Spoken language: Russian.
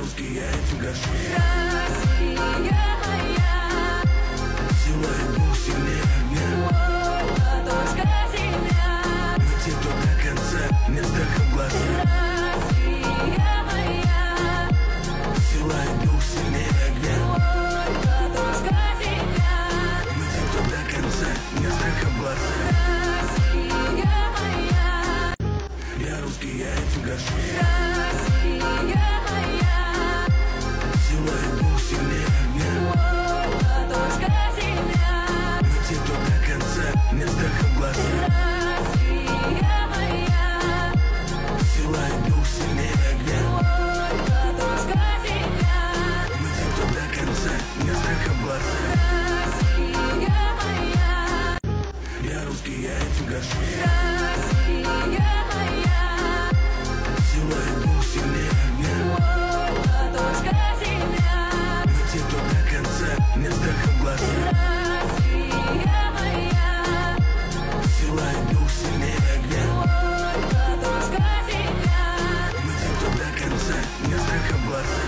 русский, я этим горжусь. Россия моя, Сила и дух сильнее огня. ладошка земля, Мы те, кто до конца, не страха в глазах. Россия моя, Сила и дух сильнее огня. ладошка земля, Мы те, кто до конца, не страха в глазах. Россия моя, Я русский, я этим горжусь. Россия моя, Сила и дух сильнее огня. ладошка земля, Мы те, кто до конца, не страха в глазах. Россия моя, Сила и дух сильнее огня. ладошка земля, Мы те, кто до конца, не страха в глазах. Россия моя, Я русский, я этим горжусь. Россия моя, Сила и дух сильнее огня. ладошка земля, Мы те, кто до конца, не страха в глазах. Россия моя, Сила и дух сильнее огня. ладошка земля, Мы те, кто до конца, не страха в глазах.